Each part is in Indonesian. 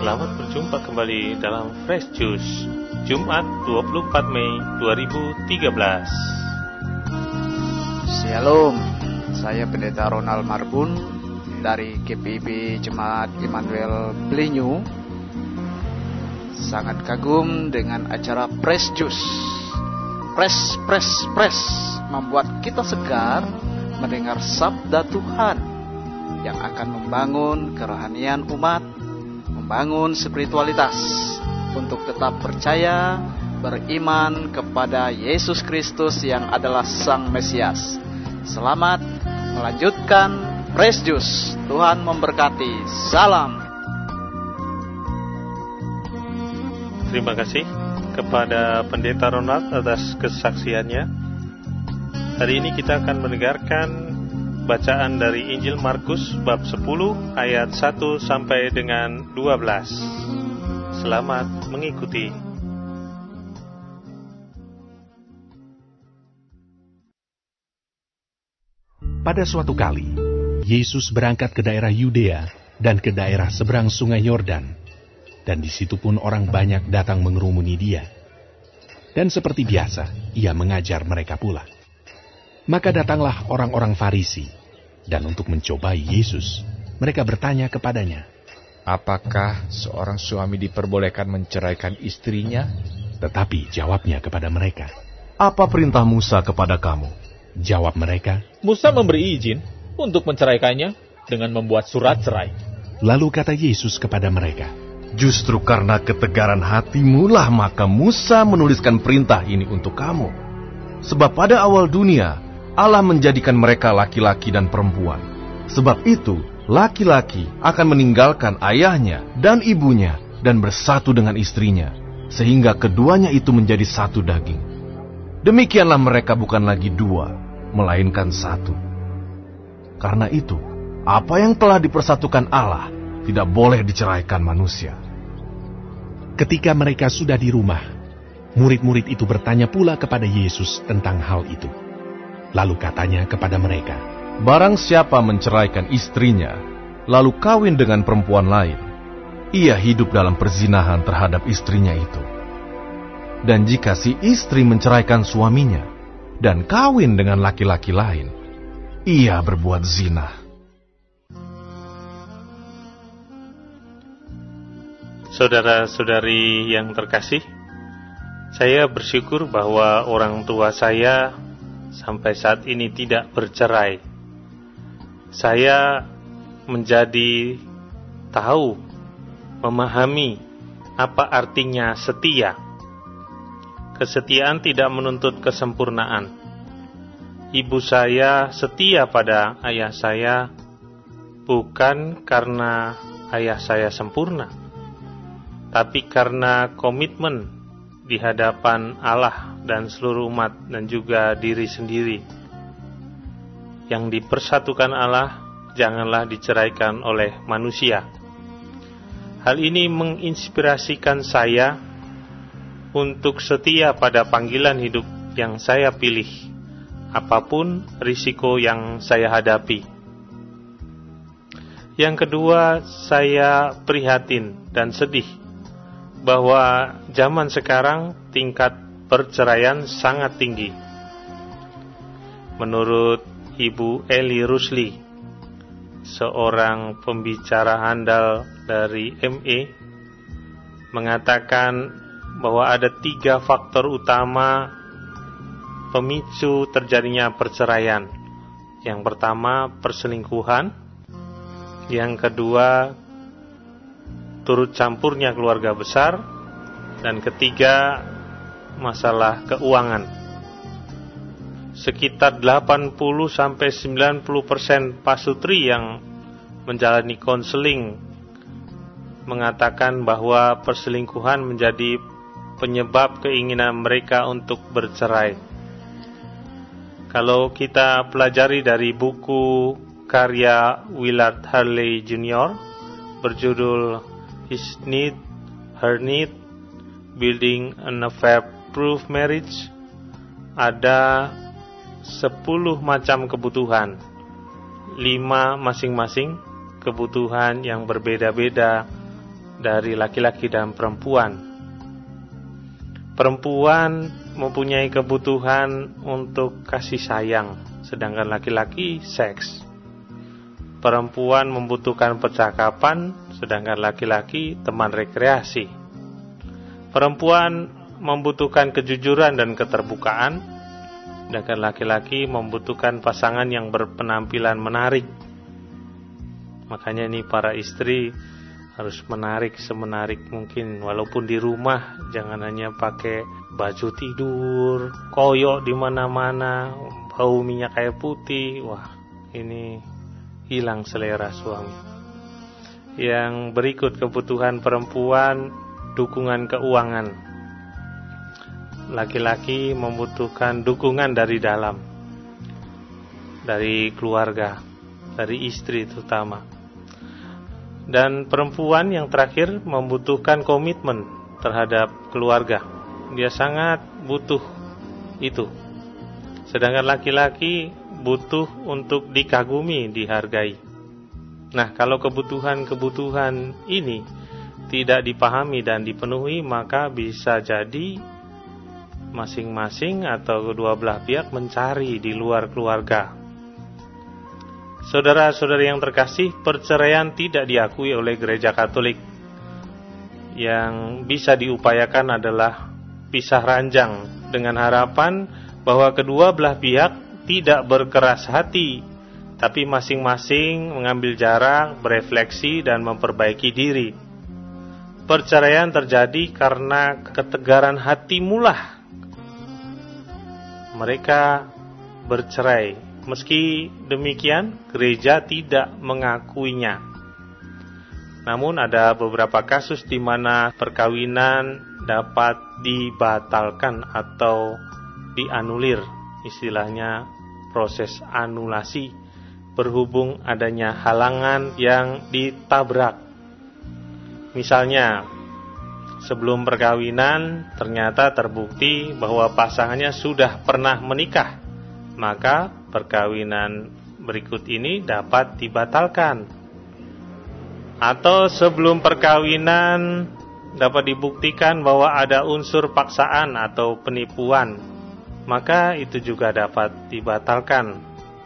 Selamat berjumpa kembali dalam Fresh Juice, Jumat 24 Mei 2013. Shalom, saya Pendeta Ronald Marbun dari GPIB Jemaat Immanuel Blenyu. Sangat kagum dengan acara Fresh Juice. Fresh membuat kita segar mendengar sabda Tuhan yang akan membangun kerohanian umat, membangun spiritualitas untuk tetap percaya, beriman kepada Yesus Kristus yang adalah Sang Mesias. Selamat melanjutkan Fresh Juice. Tuhan memberkati. Salam. Terima kasih kepada Pendeta Ronald atas kesaksiannya. Hari ini kita akan mendengarkan bacaan dari Injil Markus bab 10 ayat 1 sampai dengan 12. Selamat mengikuti. Pada suatu kali, Yesus berangkat ke daerah Yudea dan ke daerah seberang sungai Yordan, dan di situ pun orang banyak datang mengerumuni dia. Dan seperti biasa, ia mengajar mereka pula. Maka datanglah orang-orang Farisi, dan untuk mencobai Yesus, mereka bertanya kepadanya, apakah seorang suami diperbolehkan menceraikan istrinya? Tetapi jawabnya kepada mereka, apa perintah Musa kepada kamu? Jawab mereka, Musa memberi izin untuk menceraikannya dengan membuat surat cerai. Lalu kata Yesus kepada mereka, justru karena ketegaran hatimu lah maka Musa menuliskan perintah ini untuk kamu. Sebab pada awal dunia, Allah menjadikan mereka laki-laki dan perempuan. Sebab itu, laki-laki akan meninggalkan ayahnya dan ibunya dan bersatu dengan istrinya, sehingga keduanya itu menjadi satu daging. Demikianlah mereka bukan lagi dua, melainkan satu. Karena itu, apa yang telah dipersatukan Allah tidak boleh diceraikan manusia. Ketika mereka sudah di rumah, murid-murid itu bertanya pula kepada Yesus tentang hal itu. Lalu katanya kepada mereka, barang siapa menceraikan istrinya, lalu kawin dengan perempuan lain, ia hidup dalam perzinahan terhadap istrinya itu. Dan jika si istri menceraikan suaminya, dan kawin dengan laki-laki lain, ia berbuat zina. Saudara-saudari yang terkasih, saya bersyukur bahwa orang tua saya sampai saat ini tidak bercerai. Saya menjadi tahu, memahami apa artinya setia. Kesetiaan tidak menuntut kesempurnaan. Ibu saya setia pada ayah saya bukan karena ayah saya sempurna, tapi karena komitmen di hadapan Allah dan seluruh umat dan juga diri sendiri. Yang dipersatukan Allah janganlah diceraikan oleh manusia. Hal ini menginspirasikan saya untuk setia pada panggilan hidup yang saya pilih, apapun risiko yang saya hadapi. Yang kedua, saya prihatin dan sedih bahwa zaman sekarang tingkat perceraian sangat tinggi. Menurut Ibu Eli Rusli, seorang pembicara handal dari ME, mengatakan bahwa ada 3 faktor utama pemicu terjadinya perceraian. Yang pertama, perselingkuhan. Yang kedua, turut campurnya keluarga besar, dan ketiga, masalah keuangan. Sekitar 80-90% pasutri yang menjalani konseling mengatakan bahwa perselingkuhan menjadi penyebab keinginan mereka untuk bercerai. Kalau kita pelajari dari buku karya Willard Harley Jr. berjudul His Need, Her Need, Building an Affair-Proof Marriage, ada 10 macam kebutuhan, 5 masing-masing kebutuhan yang berbeda-beda dari laki-laki dan perempuan. Perempuan mempunyai kebutuhan untuk kasih sayang, sedangkan laki-laki seks. Perempuan membutuhkan percakapan, sedangkan laki-laki teman rekreasi. Perempuan membutuhkan kejujuran dan keterbukaan, sedangkan laki-laki membutuhkan pasangan yang berpenampilan menarik. Makanya nih para istri harus menarik semenarik mungkin, walaupun di rumah jangan hanya pakai baju tidur, koyok di mana-mana, bau minyak kayu putih. Wah, ini hilang selera suami. Yang berikut kebutuhan perempuan, dukungan keuangan. Laki-laki membutuhkan dukungan dari dalam, dari keluarga, dari istri terutama. Dan perempuan yang terakhir membutuhkan komitmen terhadap keluarga. Dia sangat butuh itu. Sedangkan laki-laki butuh untuk dikagumi, dihargai. Nah, kalau kebutuhan-kebutuhan ini tidak dipahami dan dipenuhi, maka bisa jadi masing-masing atau kedua belah pihak mencari di luar keluarga. Saudara-saudari yang terkasih, perceraian tidak diakui oleh Gereja Katolik. Yang bisa diupayakan adalah pisah ranjang dengan harapan bahwa kedua belah pihak tidak berkeras hati, tapi masing-masing mengambil jarak, berefleksi, dan memperbaiki diri. Perceraian terjadi karena ketegaran hati mula mereka bercerai. Meski demikian, gereja tidak mengakuinya. Namun ada beberapa kasus di mana perkawinan dapat dibatalkan atau dianulir, istilahnya proses anulasi, berhubung adanya halangan yang ditabrak. Misalnya, sebelum perkawinan ternyata terbukti bahwa pasangannya sudah pernah menikah, maka perkawinan berikut ini dapat dibatalkan. Atau sebelum perkawinan dapat dibuktikan bahwa ada unsur paksaan atau penipuan, maka itu juga dapat dibatalkan.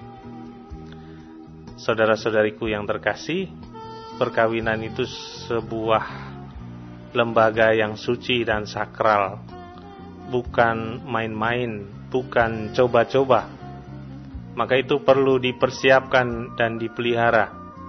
Saudara-saudariku yang terkasih, perkawinan itu sebuah lembaga yang suci dan sakral, bukan main-main, bukan coba-coba. Maka itu perlu dipersiapkan dan dipelihara.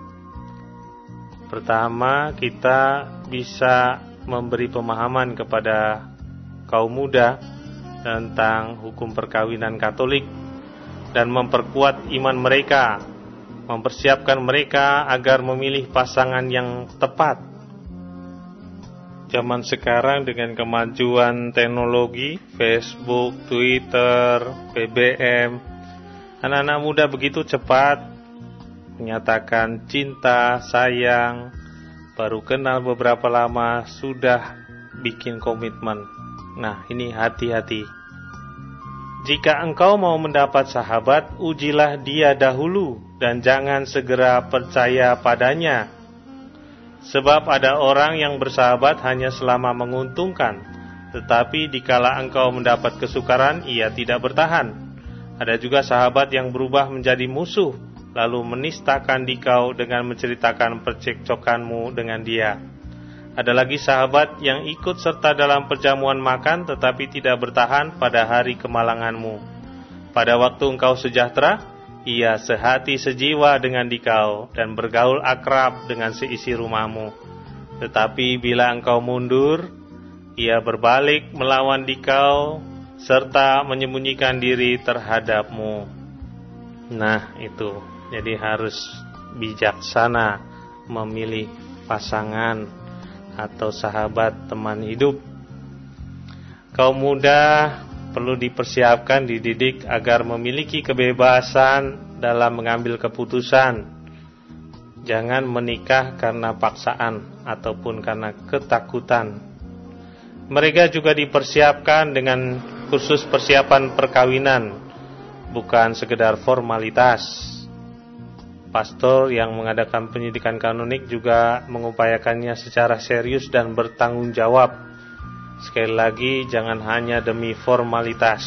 Pertama, kita bisa memberi pemahaman kepada kaum muda tentang hukum perkawinan Katolik dan memperkuat iman mereka, mempersiapkan mereka agar memilih pasangan yang tepat. Zaman sekarang dengan kemajuan teknologi, Facebook, Twitter, BBM, anak-anak muda begitu cepat menyatakan cinta, sayang, baru kenal beberapa lama sudah bikin komitmen. Nah, ini hati-hati. Jika engkau mau mendapat sahabat, ujilah dia dahulu dan jangan segera percaya padanya. Sebab ada orang yang bersahabat hanya selama menguntungkan, tetapi dikala engkau mendapat kesukaran, ia tidak bertahan. Ada juga sahabat yang berubah menjadi musuh, lalu menistakan dikau dengan menceritakan percekcokanmu dengan dia. Ada lagi sahabat yang ikut serta dalam perjamuan makan, tetapi tidak bertahan pada hari kemalanganmu. Pada waktu engkau sejahtera, ia sehati sejiwa dengan dikau dan bergaul akrab dengan seisi rumahmu. Tetapi bila engkau mundur, ia berbalik melawan dikau serta menyembunyikan diri terhadapmu. Nah, itu. Jadi harus bijaksana memilih pasangan atau sahabat teman hidup. Kaum muda perlu dipersiapkan, dididik agar memiliki kebebasan dalam mengambil keputusan. Jangan menikah karena paksaan ataupun karena ketakutan. Mereka juga dipersiapkan dengan kursus persiapan perkawinan, bukan sekedar formalitas. pastor yang mengadakan pendidikan kanonik juga mengupayakannya secara serius dan bertanggung jawab. Sekali lagi, jangan hanya demi formalitas.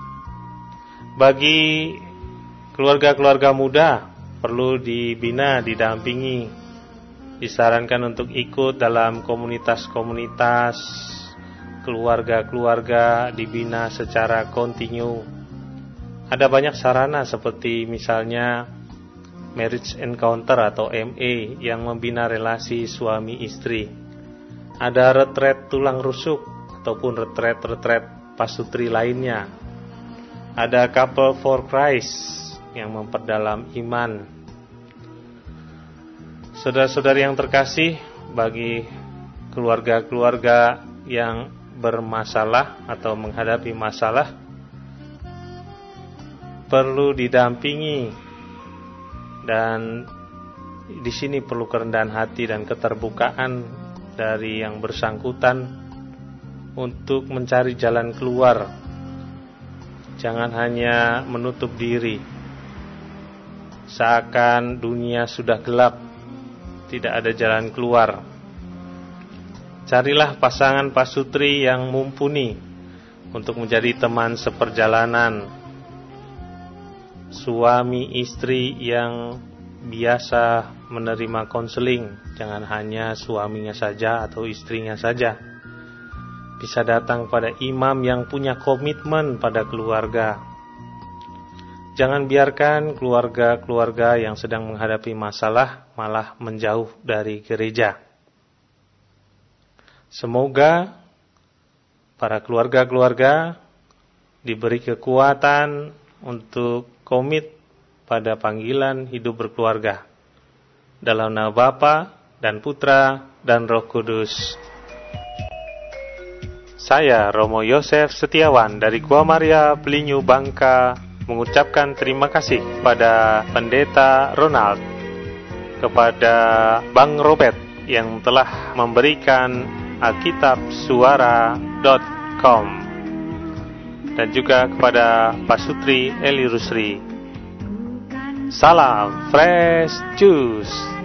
Bagi keluarga-keluarga muda, perlu dibina, didampingi, disarankan untuk ikut dalam komunitas-komunitas, keluarga-keluarga dibina secara kontinu. Ada banyak sarana seperti misalnya Marriage Encounter atau ME yang membina relasi suami istri. Ada retret tulang rusuk ataupun retret pasutri lainnya. Ada Couple for Christ yang memperdalam iman. Saudara-saudari yang terkasih, bagi keluarga-keluarga yang bermasalah atau menghadapi masalah, perlu didampingi, dan di sini perlu kerendahan hati dan keterbukaan dari yang bersangkutan untuk mencari jalan keluar. Jangan hanya menutup diri, seakan dunia sudah gelap, tidak ada jalan keluar. Carilah pasangan pasutri yang mumpuni untuk menjadi teman seperjalanan, suami istri yang biasa menerima konseling. Jangan hanya suaminya saja atau istrinya saja. Bisa datang pada imam yang punya komitmen pada keluarga. Jangan biarkan keluarga-keluarga yang sedang menghadapi masalah malah menjauh dari gereja. Semoga para keluarga-keluarga diberi kekuatan untuk komit pada panggilan hidup berkeluarga. Dalam nama Bapa dan Putra dan Roh Kudus. Saya Romo Yosef Setiawan dari Gua Maria Belinyu Bangka mengucapkan terima kasih pada Pendeta Ronald, kepada Bang Robert yang telah memberikan alkitabsuara.com, dan juga kepada Pasutri Eli Rusri. Salam Fresh Juice.